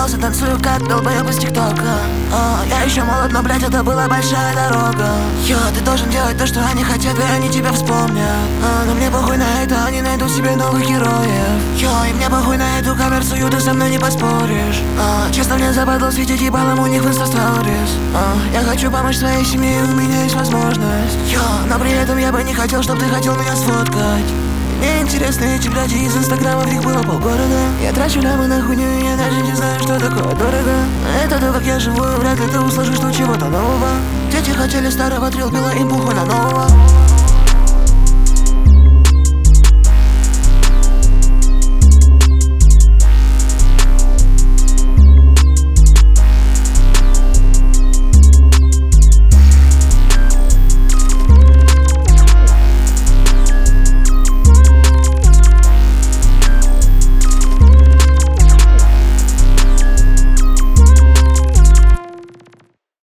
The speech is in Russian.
распался, танцую как долбоёб из ТикТока. Я еще молод, но, блядь, это была большая дорога. Ты должен делать то, что они хотят, и они тебя вспомнят. Но мне похуй на это, они найдут себе новых героев. И мне похуй на эту коммерцию, ты со мной не поспоришь. Честно, мне западло светить ебалом у них в инста-сторис. Я хочу помочь своей семье, у меня есть возможность. Но при этом я бы не хотел, чтоб ты хотел меня сфоткать. Мне интересны эти бляди из инстаграма, в них было полгорода. Я трачу лямы на хуйню, и я даже не знаю, что такое дорого. Это то, как я живу, вряд ли ты услышишь тут чего-то нового. Дети хотели старого трилпила, им похуй на нового.